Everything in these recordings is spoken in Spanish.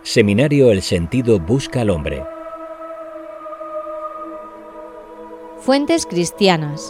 Seminario El Sentido busca al hombre. Fuentes cristianas.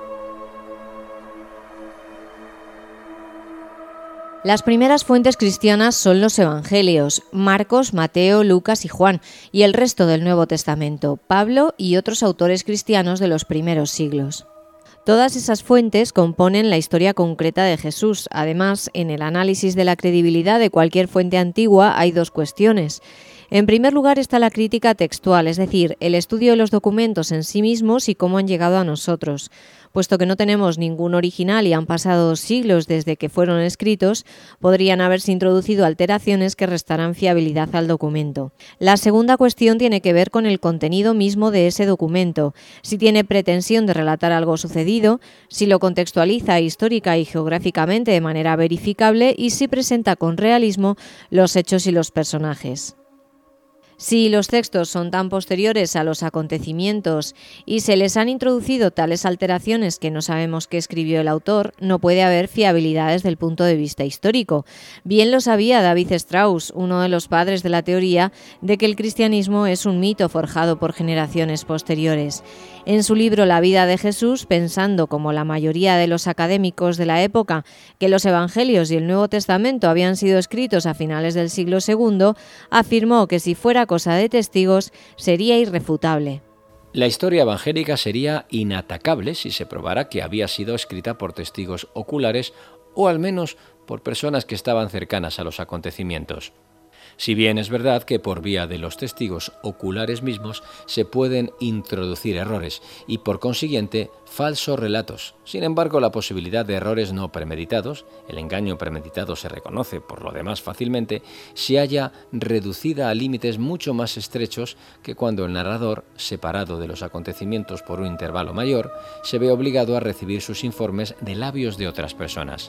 Las primeras fuentes cristianas son los Evangelios, Marcos, Mateo, Lucas y Juan, y el resto del Nuevo Testamento, Pablo y otros autores cristianos de los primeros siglos. Todas esas fuentes componen la historia concreta de Jesús. Además, en el análisis de la credibilidad de cualquier fuente antigua hay dos cuestiones. En primer lugar está la crítica textual, es decir, el estudio de los documentos en sí mismos y cómo han llegado a nosotros. Puesto que no tenemos ningún original y han pasado siglos desde que fueron escritos, podrían haberse introducido alteraciones que restarán fiabilidad al documento. La segunda cuestión tiene que ver con el contenido mismo de ese documento, si tiene pretensión de relatar algo sucedido, si lo contextualiza histórica y geográficamente de manera verificable y si presenta con realismo los hechos y los personajes. Si los textos son tan posteriores a los acontecimientos y se les han introducido tales alteraciones que no sabemos qué escribió el autor, no puede haber fiabilidad desde el punto de vista histórico. Bien lo sabía David Strauss, uno de los padres de la teoría de que el cristianismo es un mito forjado por generaciones posteriores. En su libro La vida de Jesús, pensando como la mayoría de los académicos de la época que los Evangelios y el Nuevo Testamento habían sido escritos a finales del siglo II, afirmó que si fuera cosa de testigos sería irrefutable. La historia evangélica sería inatacable si se probara que había sido escrita por testigos oculares o al menos por personas que estaban cercanas a los acontecimientos. Si bien es verdad que por vía de los testigos oculares mismos se pueden introducir errores y por consiguiente falsos relatos. Sin embargo, la posibilidad de errores no premeditados, el engaño premeditado se reconoce por lo demás fácilmente, se halla reducida a límites mucho más estrechos que cuando el narrador, separado de los acontecimientos por un intervalo mayor, se ve obligado a recibir sus informes de labios de otras personas.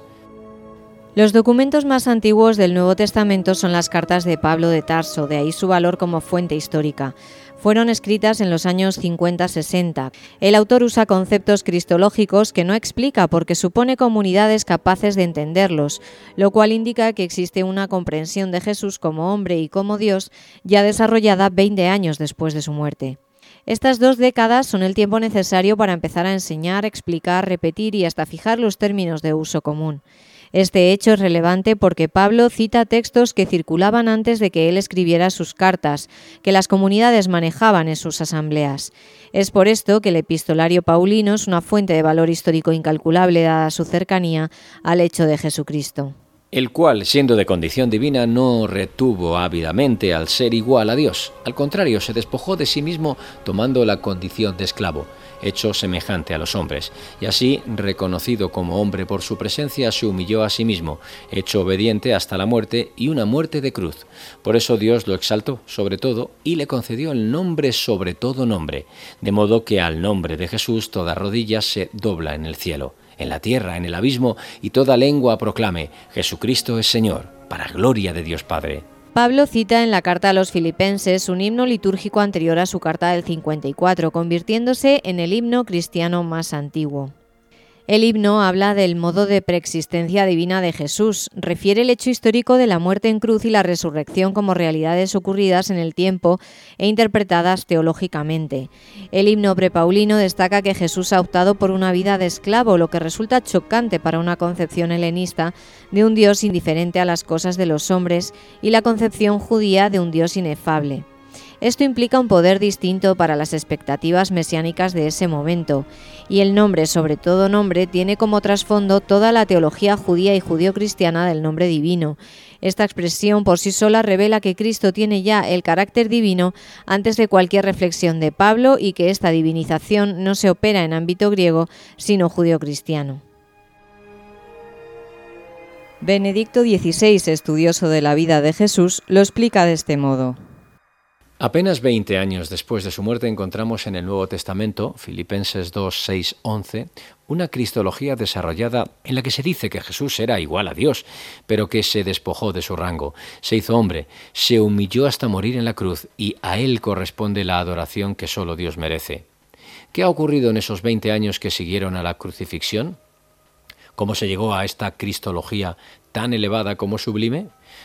Los documentos más antiguos del Nuevo Testamento son las cartas de Pablo de Tarso, de ahí su valor como fuente histórica. Fueron escritas en los años 50-60. El autor usa conceptos cristológicos que no explica porque supone comunidades capaces de entenderlos, lo cual indica que existe una comprensión de Jesús como hombre y como Dios ya desarrollada 20 años después de su muerte. Estas 2 décadas son el tiempo necesario para empezar a enseñar, explicar, repetir y hasta fijar los términos de uso común. Este hecho es relevante porque Pablo cita textos que circulaban antes de que él escribiera sus cartas, que las comunidades manejaban en sus asambleas. Es por esto que el epistolario paulino es una fuente de valor histórico incalculable dada su cercanía al hecho de Jesucristo. El cual, siendo de condición divina, no retuvo ávidamente al ser igual a Dios. Al contrario, se despojó de sí mismo tomando la condición de esclavo, hecho semejante a los hombres, y así, reconocido como hombre por su presencia, se humilló a sí mismo, hecho obediente hasta la muerte y una muerte de cruz. Por eso Dios lo exaltó sobre todo y le concedió el nombre sobre todo nombre, de modo que al nombre de Jesús toda rodilla se dobla en el cielo, en la tierra, en el abismo, y toda lengua proclame: Jesucristo es Señor, para gloria de Dios Padre. Pablo cita en la carta a los Filipenses un himno litúrgico anterior a su carta del 54, convirtiéndose en el himno cristiano más antiguo. El himno habla del modo de preexistencia divina de Jesús, refiere el hecho histórico de la muerte en cruz y la resurrección como realidades ocurridas en el tiempo e interpretadas teológicamente. El himno prepaulino destaca que Jesús ha optado por una vida de esclavo, lo que resulta chocante para una concepción helenista de un Dios indiferente a las cosas de los hombres y la concepción judía de un Dios inefable. Esto implica un poder distinto para las expectativas mesiánicas de ese momento, y el nombre sobre todo nombre tiene como trasfondo toda la teología judía y judio-cristiana del nombre divino. Esta expresión por sí sola revela que Cristo tiene ya el carácter divino antes de cualquier reflexión de Pablo y que esta divinización no se opera en ámbito griego, sino judio-cristiano. Benedicto XVI, estudioso de la vida de Jesús, lo explica de este modo. Apenas 20 años después de su muerte encontramos en el Nuevo Testamento, Filipenses 2, 6, 11, una cristología desarrollada en la que se dice que Jesús era igual a Dios, pero que se despojó de su rango, se hizo hombre, se humilló hasta morir en la cruz y a Él corresponde la adoración que solo Dios merece. ¿Qué ha ocurrido en esos 20 años que siguieron a la crucifixión? ¿Cómo se llegó a esta cristología tan elevada como sublime?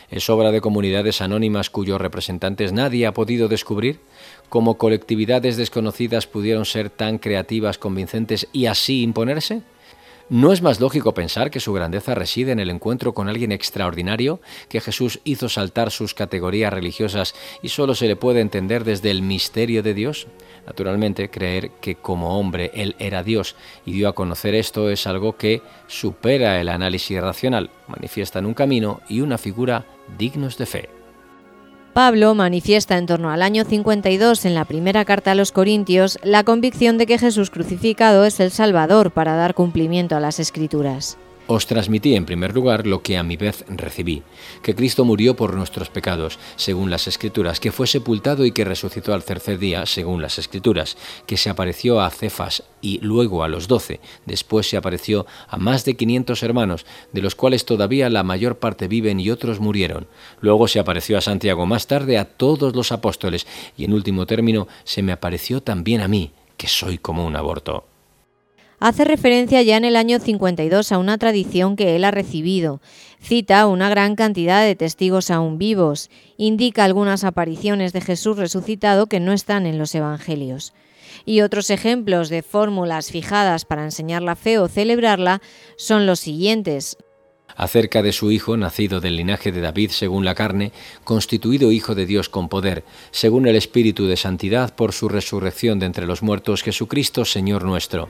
¿Es obra de comunidades anónimas cuyos representantes nadie ha podido descubrir? ¿Cómo colectividades desconocidas pudieron ser tan creativas, convincentes y así imponerse? ¿No es más lógico pensar que su grandeza reside en el encuentro con alguien extraordinario, que Jesús hizo saltar sus categorías religiosas y solo se le puede entender desde el misterio de Dios? Naturalmente, creer que como hombre Él era Dios y dio a conocer esto es algo que supera el análisis racional, manifiestan un camino y una figura dignos de fe. Pablo manifiesta en torno al año 52 en la primera carta a los Corintios la convicción de que Jesús crucificado es el Salvador para dar cumplimiento a las Escrituras. Os transmití en primer lugar lo que a mi vez recibí, que Cristo murió por nuestros pecados, según las Escrituras, que fue sepultado y que resucitó al tercer día, según las Escrituras, que se apareció a Cefas y luego a los 12, después se apareció a más de 500 hermanos, de los cuales todavía la mayor parte viven y otros murieron. Luego se apareció a Santiago, más tarde a todos los apóstoles, y en último término se me apareció también a mí, que soy como un aborto. Hace referencia ya en el año 52 a una tradición que él ha recibido. Cita una gran cantidad de testigos aún vivos. Indica algunas apariciones de Jesús resucitado que no están en los evangelios. Y otros ejemplos de fórmulas fijadas para enseñar la fe o celebrarla son los siguientes. Acerca de su Hijo, nacido del linaje de David según la carne, constituido Hijo de Dios con poder, según el Espíritu de santidad por su resurrección de entre los muertos, Jesucristo, Señor nuestro.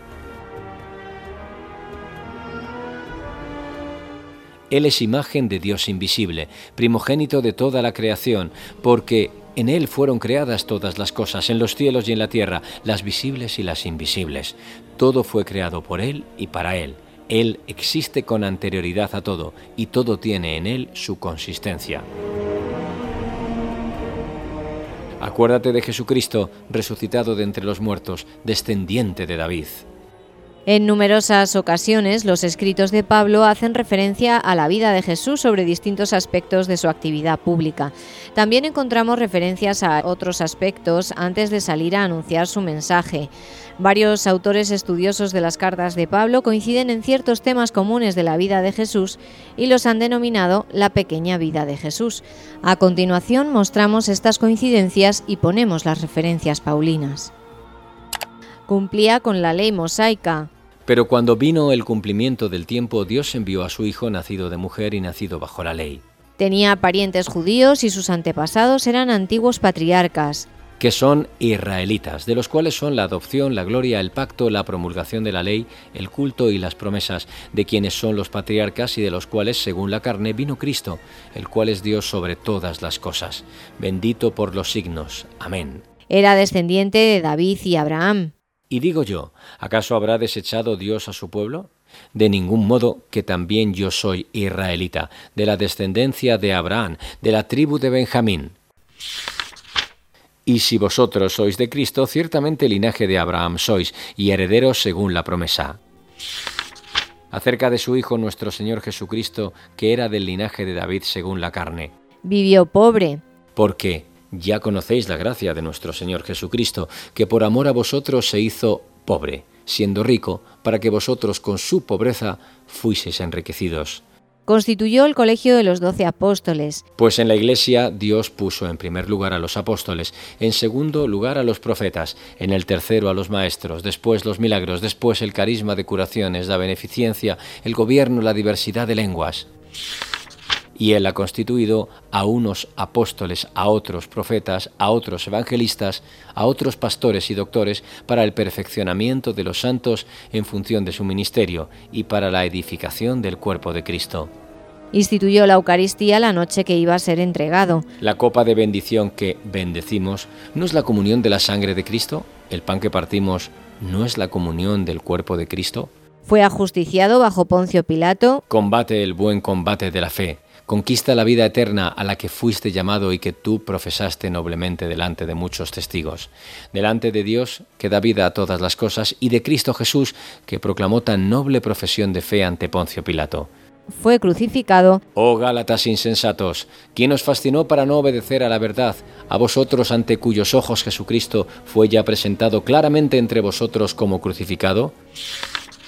Él es imagen de Dios invisible, primogénito de toda la creación, porque en Él fueron creadas todas las cosas, en los cielos y en la tierra, las visibles y las invisibles. Todo fue creado por Él y para Él. Él existe con anterioridad a todo, y todo tiene en Él su consistencia. Acuérdate de Jesucristo, resucitado de entre los muertos, descendiente de David. En numerosas ocasiones, los escritos de Pablo hacen referencia a la vida de Jesús sobre distintos aspectos de su actividad pública. También encontramos referencias a otros aspectos antes de salir a anunciar su mensaje. Varios autores estudiosos de las cartas de Pablo coinciden en ciertos temas comunes de la vida de Jesús y los han denominado la pequeña vida de Jesús. A continuación mostramos estas coincidencias y ponemos las referencias paulinas. Cumplía con la ley mosaica. Pero cuando vino el cumplimiento del tiempo, Dios envió a su Hijo, nacido de mujer y nacido bajo la ley. Tenía parientes judíos y sus antepasados eran antiguos patriarcas, que son israelitas, de los cuales son la adopción, la gloria, el pacto, la promulgación de la ley, el culto y las promesas, de quienes son los patriarcas y de los cuales, según la carne, vino Cristo, el cual es Dios sobre todas las cosas, bendito por los signos. Amén. Era descendiente de David y Abraham. Y digo yo, ¿acaso habrá desechado Dios a su pueblo? De ningún modo, que también yo soy israelita, de la descendencia de Abraham, de la tribu de Benjamín. Y si vosotros sois de Cristo, ciertamente linaje de Abraham sois, y herederos según la promesa. Acerca de su Hijo nuestro Señor Jesucristo, que era del linaje de David según la carne. Vivió pobre. Porque ya conocéis la gracia de nuestro Señor Jesucristo, que por amor a vosotros se hizo pobre, siendo rico, para que vosotros con su pobreza fuiseis enriquecidos. Constituyó el colegio de los 12 apóstoles. Pues en la Iglesia Dios puso en primer lugar a los apóstoles, en segundo lugar a los profetas, en el tercero a los maestros, después los milagros, después el carisma de curaciones, la beneficencia, el gobierno, la diversidad de lenguas. Y Él ha constituido a unos apóstoles, a otros profetas, a otros evangelistas, a otros pastores y doctores para el perfeccionamiento de los santos en función de su ministerio y para la edificación del cuerpo de Cristo. Instituyó la Eucaristía la noche que iba a ser entregado. La copa de bendición que bendecimos, ¿no es la comunión de la sangre de Cristo? ¿El pan que partimos no es la comunión del cuerpo de Cristo? Fue ajusticiado bajo Poncio Pilato. Combate el buen combate de la fe. Conquista la vida eterna a la que fuiste llamado y que tú profesaste noblemente delante de muchos testigos. Delante de Dios, que da vida a todas las cosas, y de Cristo Jesús, que proclamó tan noble profesión de fe ante Poncio Pilato. Fue crucificado. Oh Gálatas insensatos, ¿quién os fascinó para no obedecer a la verdad? A vosotros ante cuyos ojos Jesucristo fue ya presentado claramente entre vosotros como crucificado.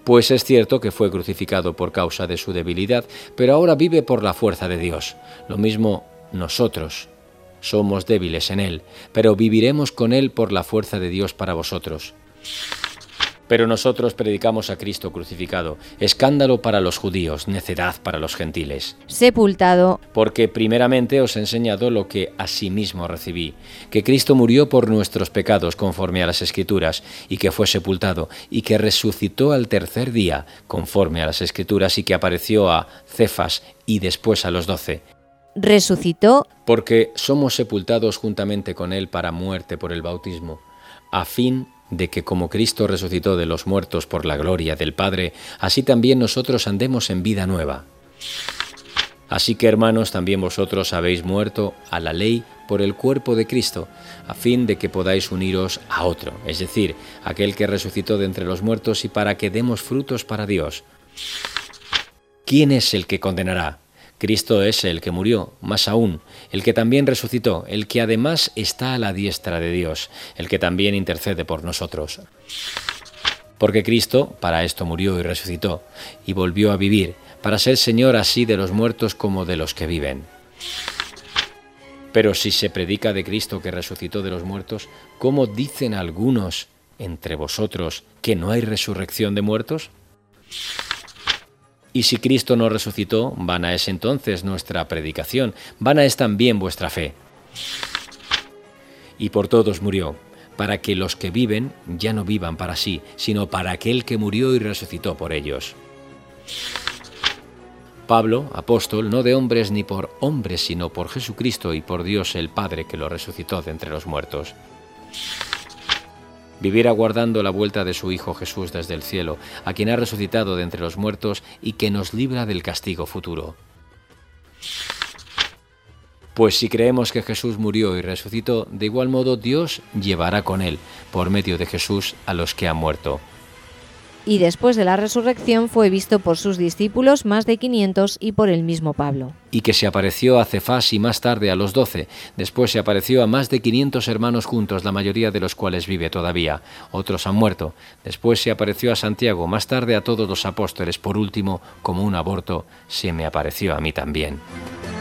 Pues es cierto que fue crucificado por causa de su debilidad, pero ahora vive por la fuerza de Dios. Lo mismo nosotros. Somos débiles en Él, pero viviremos con Él por la fuerza de Dios para vosotros. Pero nosotros predicamos a Cristo crucificado, escándalo para los judíos, necedad para los gentiles. Sepultado. Porque primeramente os he enseñado lo que asimismo recibí, que Cristo murió por nuestros pecados conforme a las Escrituras, y que fue sepultado, y que resucitó al tercer día conforme a las Escrituras, y que apareció a Cefas y después a los 12. Resucitó. Porque somos sepultados juntamente con Él para muerte por el bautismo, a fin de que como Cristo resucitó de los muertos por la gloria del Padre, así también nosotros andemos en vida nueva. Así que, hermanos, también vosotros habéis muerto a la ley por el cuerpo de Cristo, a fin de que podáis uniros a otro, es decir, aquel que resucitó de entre los muertos, y para que demos frutos para Dios. ¿Quién es el que condenará? Cristo es el que murió, más aún, el que también resucitó, el que además está a la diestra de Dios, el que también intercede por nosotros. Porque Cristo para esto murió y resucitó, y volvió a vivir, para ser Señor así de los muertos como de los que viven. Pero si se predica de Cristo que resucitó de los muertos, ¿cómo dicen algunos entre vosotros que no hay resurrección de muertos? Y si Cristo no resucitó, vana es entonces nuestra predicación, vana es también vuestra fe. Y por todos murió, para que los que viven ya no vivan para sí, sino para aquel que murió y resucitó por ellos. Pablo, apóstol, no de hombres ni por hombres, sino por Jesucristo y por Dios el Padre que lo resucitó de entre los muertos. Vivir aguardando la vuelta de su Hijo Jesús desde el cielo, a quien ha resucitado de entre los muertos y que nos libra del castigo futuro. Pues si creemos que Jesús murió y resucitó, de igual modo Dios llevará con él, por medio de Jesús, a los que han muerto. Y después de la resurrección fue visto por sus discípulos más de 500 y por el mismo Pablo. Y que se apareció a Cefas y más tarde a los 12. Después se apareció a más de 500 hermanos juntos, la mayoría de los cuales vive todavía. Otros han muerto. Después se apareció a Santiago, más tarde a todos los apóstoles. Por último, como un aborto, se me apareció a mí también.